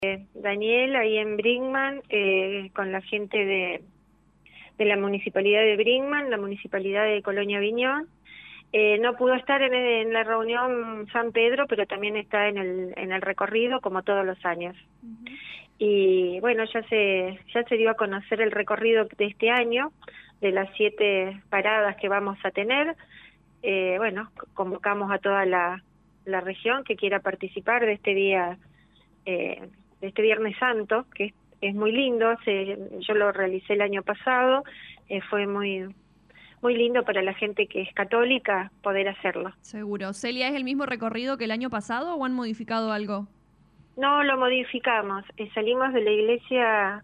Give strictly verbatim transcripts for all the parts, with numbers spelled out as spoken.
Daniel ahí en Brinkmann, eh, con la gente de, de la Municipalidad de Brinkmann, la Municipalidad de Colonia Viñón. Eh, no pudo estar en, en la reunión San Pedro, pero también está en el, en el recorrido, como todos los años. Uh-huh. Y bueno, ya se, ya se dio a conocer el recorrido de este año, de las siete paradas que vamos a tener. Eh, bueno, convocamos a toda la, la región que quiera participar de este día, eh, de este Viernes Santo, que es, es muy lindo. Se, yo lo realicé el año pasado, eh, fue muy muy lindo para la gente que es católica poder hacerlo. Seguro. Celia, ¿es el mismo recorrido que el año pasado o han modificado algo? No, lo modificamos. Eh, salimos de la iglesia...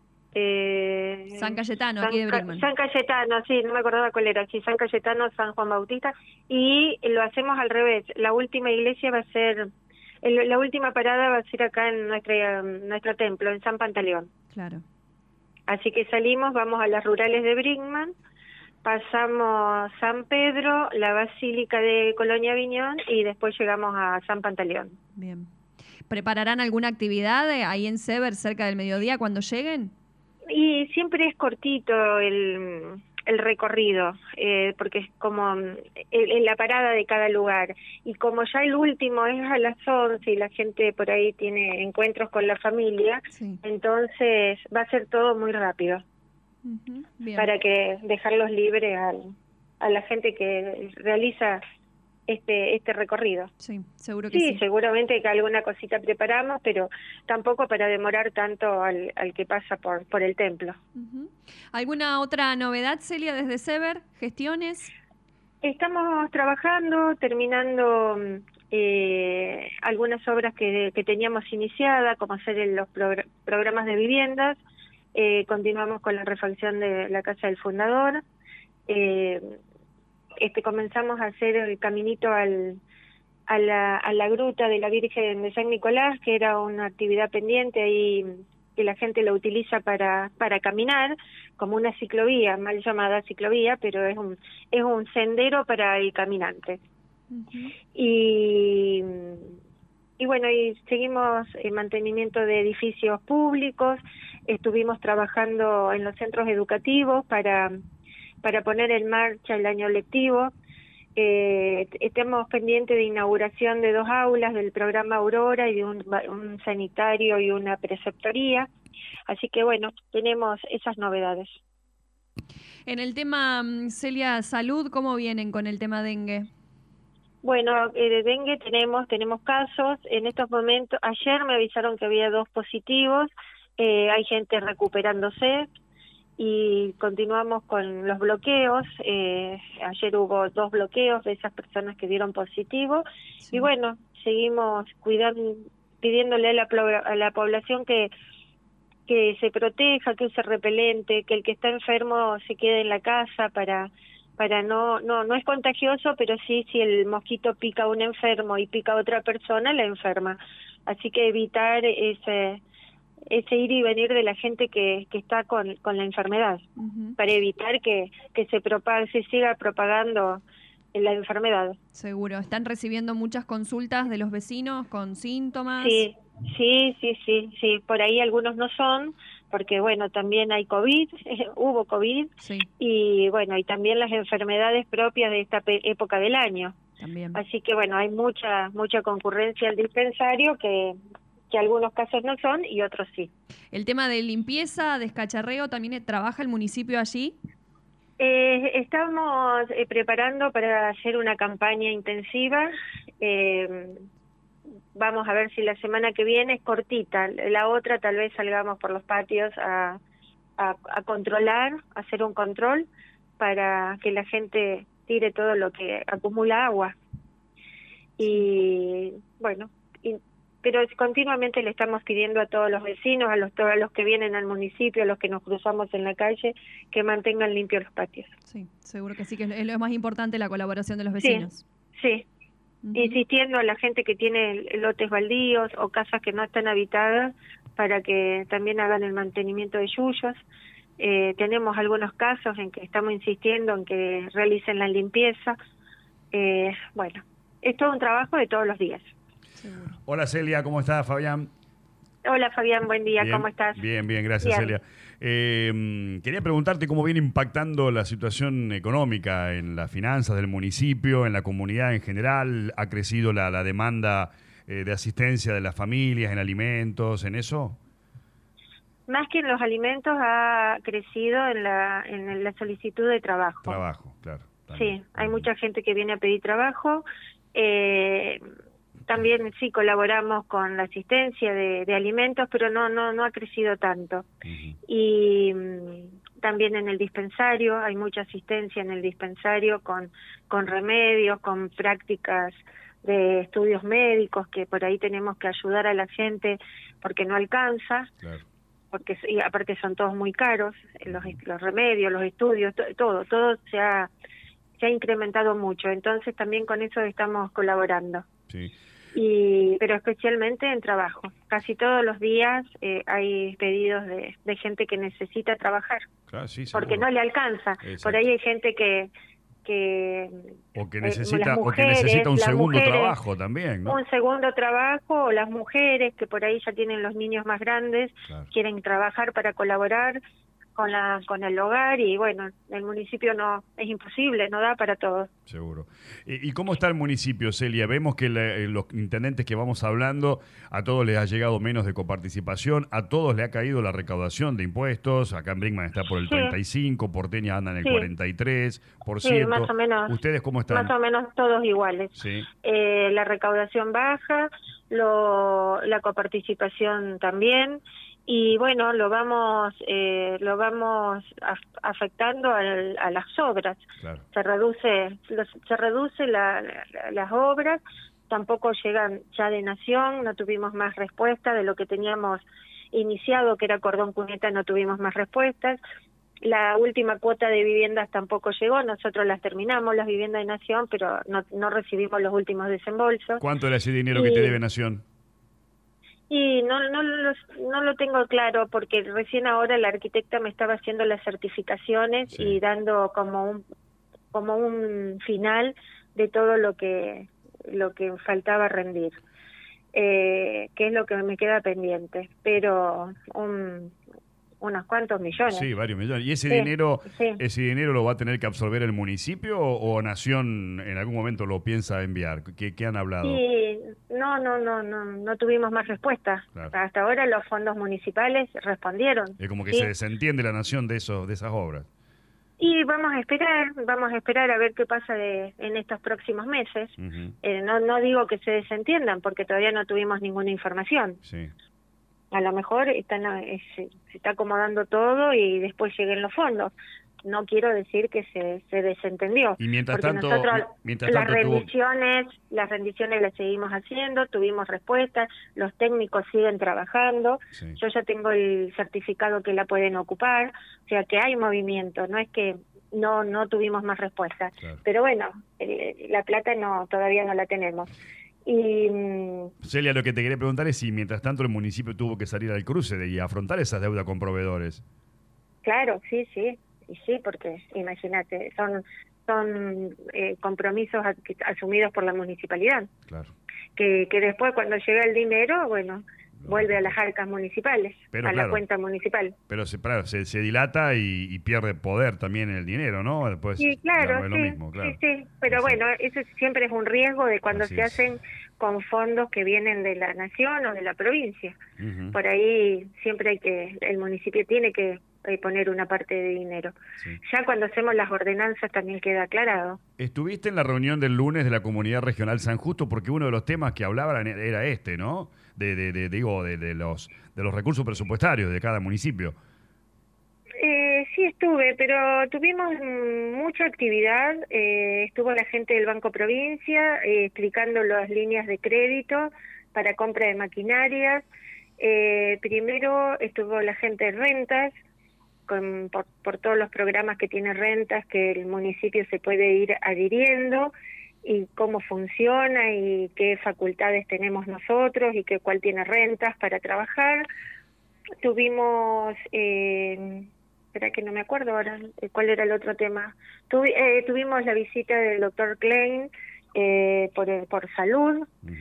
Eh, San Cayetano, San, aquí de Brinkmann. San Cayetano, sí, no me acordaba cuál era. Sí, San Cayetano, San Juan Bautista. Y lo hacemos al revés. La última iglesia va a ser... El, la última parada va a ser acá en nuestra, nuestro templo, en San Pantaleón. Claro. Así que salimos, vamos a las rurales de Brinkmann, pasamos San Pedro, la Basílica de Colonia Viñón y después llegamos a San Pantaleón. Bien. ¿Prepararán alguna actividad ahí en Sever cerca del mediodía cuando lleguen? Y siempre es cortito el, el recorrido, eh, porque es como en la parada de cada lugar. Y como ya el último es a las once y la gente por ahí tiene encuentros con la familia, sí. Entonces va a ser todo muy rápido. Uh-huh. Bien. Para que dejarlos libres al, a la gente que realiza este este recorrido. Sí, seguro que sí. Sí, seguramente que alguna cosita preparamos, pero tampoco para demorar tanto al, al que pasa por por el templo. Uh-huh. ¿Alguna otra novedad, Celia, desde Sever? ¿Gestiones? Estamos trabajando, terminando eh, algunas obras que, que teníamos iniciadas, como hacer el, los progr- programas de viviendas. Eh, continuamos con la refacción de la Casa del Fundador. Eh, este comenzamos a hacer el caminito al, a, la, a la gruta de la Virgen de San Nicolás, que era una actividad pendiente ahí que la gente lo utiliza para para caminar, como una ciclovía, mal llamada ciclovía, pero es un es un sendero para el caminante. Uh-huh. Y y bueno, y seguimos el mantenimiento de edificios públicos. Estuvimos trabajando en los centros educativos para para poner en marcha el año lectivo. Eh, estamos pendientes de inauguración de dos aulas del programa Aurora y de un, un sanitario y una preceptoría. Así que bueno, tenemos esas novedades. En el tema, Celia, salud, ¿cómo vienen con el tema dengue? Bueno, eh, de dengue tenemos tenemos casos. En estos momentos, ayer me avisaron que había dos positivos. Eh, hay gente recuperándose. Y continuamos con los bloqueos. Eh, ayer hubo dos bloqueos de esas personas que dieron positivo. Sí. Y bueno, seguimos cuidando, pidiéndole a la, a la población que que se proteja, que use repelente, que el que está enfermo se quede en la casa para para no no no es contagioso, pero sí, si el mosquito pica a un enfermo y pica a otra persona, la enferma. Así que evitar ese ese ir y venir de la gente que, que está con, con la enfermedad, uh-huh. para evitar que, que se propague, se siga propagando la enfermedad. Seguro. ¿Están recibiendo muchas consultas de los vecinos con síntomas? Sí, sí, sí, sí, sí. Por ahí algunos no son, porque bueno, también hay COVID, hubo COVID, sí. Y bueno, y también las enfermedades propias de esta pe- época del año. También. Así que bueno, hay mucha mucha concurrencia al dispensario que que algunos casos no son y otros sí. ¿El tema de limpieza, descacharreo, también trabaja el municipio allí? Eh, estamos eh, preparando para hacer una campaña intensiva. Eh, vamos a ver si la semana que viene es cortita. La otra tal vez salgamos por los patios a, a, a controlar, a hacer un control para que la gente tire todo lo que acumula agua. Y bueno, y, pero continuamente le estamos pidiendo a todos los vecinos, a los todos los que vienen al municipio, a los que nos cruzamos en la calle, que mantengan limpios los patios. Sí, seguro que sí, que es lo más importante, la colaboración de los vecinos. Sí, sí. Uh-huh. Insistiendo a la gente que tiene lotes baldíos o casas que no están habitadas para que también hagan el mantenimiento de yuyos. Eh, tenemos algunos casos en que estamos insistiendo en que realicen la limpieza. Eh, bueno, es todo un trabajo de todos los días. Seguro. Hola Celia, ¿cómo estás? Fabián. Hola Fabián, buen día, Bien, ¿cómo estás? Bien, bien, gracias Bien. Celia. Eh, quería preguntarte cómo viene impactando la situación económica en las finanzas del municipio, en la comunidad en general. ¿Ha crecido la, la demanda eh, de asistencia de las familias en alimentos, en eso? Más que en los alimentos ha crecido en la, en la solicitud de trabajo. Trabajo, claro. También. Sí, hay mucha gente que viene a pedir trabajo. Eh, también sí colaboramos con la asistencia de, de alimentos, pero no no no ha crecido tanto. Uh-huh. Y mm, también en el dispensario hay mucha asistencia en el dispensario con con remedios, con prácticas de estudios médicos, que por ahí tenemos que ayudar a la gente porque no alcanza. Claro. Porque y aparte son todos muy caros, los, los remedios, los estudios, to, todo, todo se ha, se ha incrementado mucho, entonces también con eso estamos colaborando. Sí. Y pero especialmente en trabajo. Casi todos los días eh, hay pedidos de, de gente que necesita trabajar, claro, sí, porque no le alcanza. Exacto. Por ahí hay gente que... que o que necesita eh, mujeres, o que necesita un segundo mujeres, trabajo también, ¿no? Un segundo trabajo, o las mujeres que por ahí ya tienen los niños más grandes, claro. Quieren trabajar para colaborar con la con el hogar y bueno, el municipio no es imposible, no da para todo. Seguro. ¿Y, y cómo está el municipio, Celia? Vemos que la, los intendentes que vamos hablando, a todos les ha llegado menos de coparticipación, a todos le ha caído la recaudación de impuestos, acá en Brinkman está por el sí. treinta y cinco, Porteña anda en el sí. cuarenta y tres por ciento. Sí, más o menos. ¿Ustedes cómo están? Más o menos todos iguales. Sí. Eh, la recaudación baja, lo, la coparticipación también. Y bueno, lo vamos eh, lo vamos af afectando al, a las obras. Claro. Se reduce los, se reduce la, la, las obras, tampoco llegan ya de Nación, no tuvimos más respuesta de lo que teníamos iniciado, que era Cordón Cuneta, no tuvimos más respuestas. La última cuota de viviendas tampoco llegó, nosotros las terminamos, las viviendas de Nación, pero no, no recibimos los últimos desembolsos. ¿Cuánto era ese dinero y... que te debe Nación? Y no, no, lo, no lo tengo claro porque recién ahora la arquitecta me estaba haciendo las certificaciones sí. y dando como un como un final de todo lo que lo que faltaba rendir, eh, que es lo que me queda pendiente, pero un, unos cuantos millones. Sí, varios millones. ¿Y ese sí, dinero sí. ese dinero lo va a tener que absorber el municipio o, o Nación en algún momento lo piensa enviar? ¿Qué, qué han hablado? Sí, no, no, no, no, no tuvimos más respuestas. Claro. Hasta ahora los fondos municipales respondieron. Es como que ¿sí? se desentiende la Nación de esos de esas obras. Y vamos a esperar, vamos a esperar a ver qué pasa de, en estos próximos meses. Uh-huh. eh, no, no digo que se desentiendan porque todavía no tuvimos ninguna información. Sí. A lo mejor están, eh, se, se está acomodando todo y después lleguen los fondos. No quiero decir que se, se desentendió. Y mientras porque tanto, nosotros mientras las tanto rendiciones, tuvo... las rendiciones las seguimos haciendo, tuvimos respuestas, los técnicos siguen trabajando. Sí. Yo ya tengo el certificado que la pueden ocupar, o sea que hay movimiento, no es que no no tuvimos más respuestas. Claro. Pero bueno, eh, la plata no todavía no la tenemos. Y Celia, lo que te quería preguntar es si mientras tanto el municipio tuvo que salir al cruce de, y afrontar esas deudas con proveedores. Claro, sí, sí, y sí, porque imagínate, son son eh, compromisos a, que, asumidos por la municipalidad. Claro. Que, que después cuando llega el dinero, bueno, no, vuelve a las arcas municipales, pero, a claro, la cuenta municipal. Pero se, claro, se, se dilata y, y pierde poder también el dinero, ¿no? Después, sí, claro, digamos, es sí, lo mismo, claro. sí, sí, pero Así bueno, eso siempre es un riesgo de cuando Así se es. hacen con fondos que vienen de la nación o de la provincia. Uh-huh. Por ahí siempre hay que, el municipio tiene que poner una parte de dinero. Sí. Ya cuando hacemos las ordenanzas también queda aclarado. Estuviste en la reunión del lunes de la Comunidad Regional San Justo porque uno de los temas que hablaban era este, ¿no? De, de, de digo, de, de los de los recursos presupuestarios de cada municipio. Eh, sí estuve, pero tuvimos mucha actividad. Eh, estuvo la gente del Banco Provincia eh, explicando las líneas de crédito para compra de maquinarias. Eh, primero estuvo la gente de rentas, con, por, por todos los programas que tiene rentas que el municipio se puede ir adhiriendo y cómo funciona y qué facultades tenemos nosotros y qué cuál tiene rentas para trabajar. Tuvimos, eh, espera que no me acuerdo ahora cuál era el otro tema. Tuvi, eh, tuvimos la visita del doctor Klein eh, por, por salud. Uh-huh.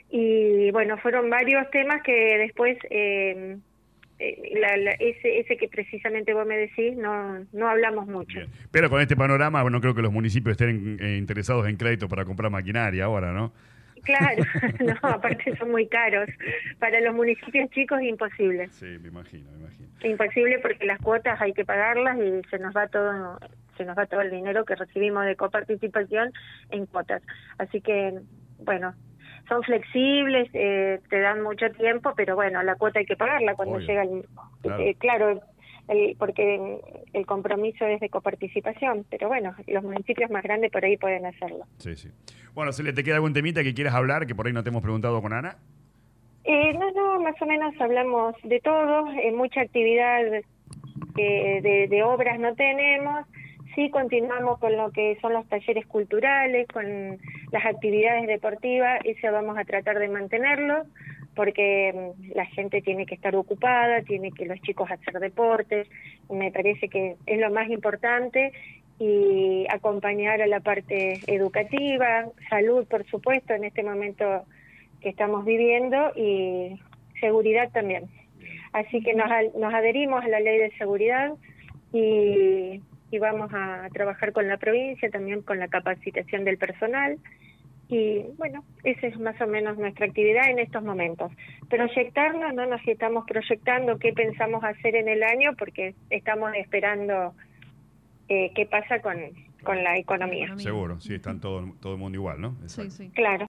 Y bueno, fueron varios temas que después, eh, eh, la, la, ese, ese que precisamente vos me decís, no, no hablamos mucho. Bien. Pero con este panorama, bueno, creo que los municipios estén eh, interesados en crédito para comprar maquinaria ahora, ¿no? Claro, no, aparte son muy caros. Para los municipios chicos es imposible. Sí, me imagino, me imagino. Imposible porque las cuotas hay que pagarlas y se nos va todo, se nos va todo el dinero que recibimos de coparticipación en cuotas. Así que, bueno, son flexibles, eh, te dan mucho tiempo, pero bueno, la cuota hay que pagarla cuando Obvio. llega el... Claro. Eh, claro, el, porque el compromiso es de coparticipación, pero bueno, los municipios más grandes por ahí pueden hacerlo. Sí, sí. Bueno, Celia, ¿te queda algún temita que quieras hablar que por ahí no te hemos preguntado con Ana? Eh, no, no, más o menos hablamos de todo, eh, mucha actividad eh, de, de obras no tenemos, sí continuamos con lo que son los talleres culturales, con las actividades deportivas, eso vamos a tratar de mantenerlo, porque mm, la gente tiene que estar ocupada, tiene que los chicos hacer deportes, me parece que es lo más importante, y acompañar a la parte educativa, salud por supuesto en este momento que estamos viviendo, y seguridad también. Así que nos, nos adherimos a la ley de seguridad y, y vamos a trabajar con la provincia, también con la capacitación del personal. Y bueno, esa es más o menos nuestra actividad en estos momentos. Proyectarnos, no nos estamos proyectando qué pensamos hacer en el año porque estamos esperando eh, qué pasa con, con la economía. Seguro, sí, están todo, todo el mundo igual, ¿no? Sí, sí. Claro.